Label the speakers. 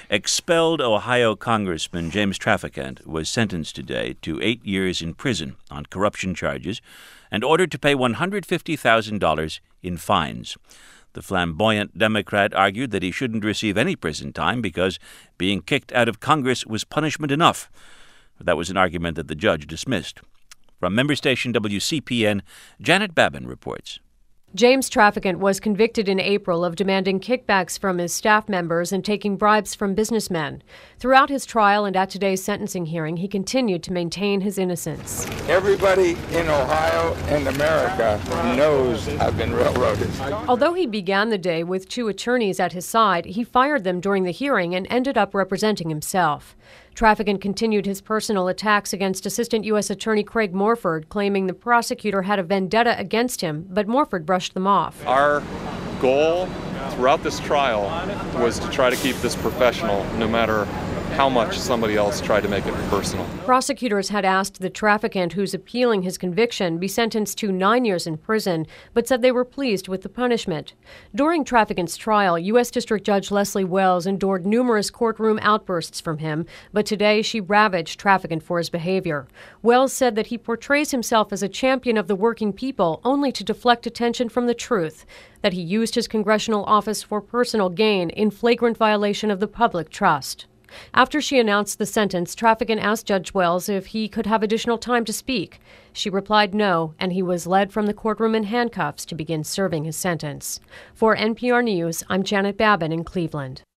Speaker 1: Expelled Ohio Congressman James Traficant was sentenced today to 8 years in prison on corruption charges and ordered to pay $150,000 in fines. The flamboyant Democrat argued that he shouldn't receive any prison time because being kicked out of Congress was punishment enough. That was an argument that the judge dismissed. From member station WCPN, Janet Babin reports.
Speaker 2: James Traficant was convicted in April of demanding kickbacks from his staff members and taking bribes from businessmen. Throughout his trial and at today's sentencing hearing, he continued to maintain his innocence.
Speaker 3: Everybody in Ohio and America knows I've been railroaded.
Speaker 2: Although he began the day with 2 attorneys at his side, he fired them during the hearing and ended up representing himself. Traficant continued his personal attacks against Assistant U.S. Attorney Craig Morford, claiming the prosecutor had a vendetta against him, but Morford brushed them off.
Speaker 4: Our goal throughout this trial was to try to keep this professional, no matter how much somebody else tried to make it personal.
Speaker 2: Prosecutors had asked the Traficant, who's appealing his conviction, be sentenced to 9 years in prison, but said they were pleased with the punishment. During Traficant's trial, U.S. District Judge Leslie Wells endured numerous courtroom outbursts from him, but today she ravaged Traficant for his behavior. Wells said that he portrays himself as a champion of the working people only to deflect attention from the truth, that he used his congressional office for personal gain in flagrant violation of the public trust. After she announced the sentence, Traficant asked Judge Wells if he could have additional time to speak. She replied no, and he was led from the courtroom in handcuffs to begin serving his sentence. For NPR News, I'm Janet Babin in Cleveland.